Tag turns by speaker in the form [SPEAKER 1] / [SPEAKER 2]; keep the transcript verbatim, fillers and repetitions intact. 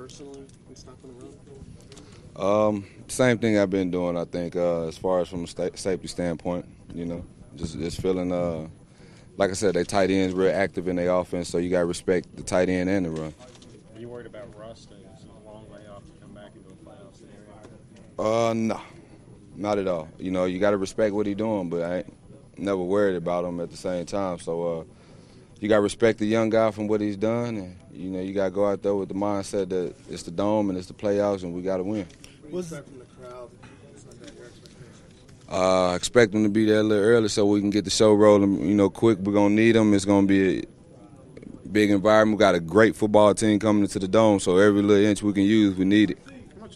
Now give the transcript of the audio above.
[SPEAKER 1] personally in stopping the run?
[SPEAKER 2] Um, same thing I've been doing, I think, uh, as far as from a sta- safety standpoint, you know, just just feeling, uh, like I said, they tight ends real active in their offense, so you got to respect the tight end and the run.
[SPEAKER 1] Are you worried about rust? It's a long way off to come back into a playoff scenario.
[SPEAKER 2] Uh, no, not at all. You know, you got to respect what he's doing, but I ain't never worried about him at the same time. So uh, you got to respect the young guy from what he's done, and you know you got to go out there with the mindset that it's the dome and it's the playoffs, and we got to win.
[SPEAKER 1] What do you expect from the crowd Sunday? Your expectations?
[SPEAKER 2] Uh, expect them to be there a little early so we can get the show rolling, you know, quick. We're going to need them. It's going to be a big environment. We got a great football team coming into the dome, so every little inch we can use, we need it.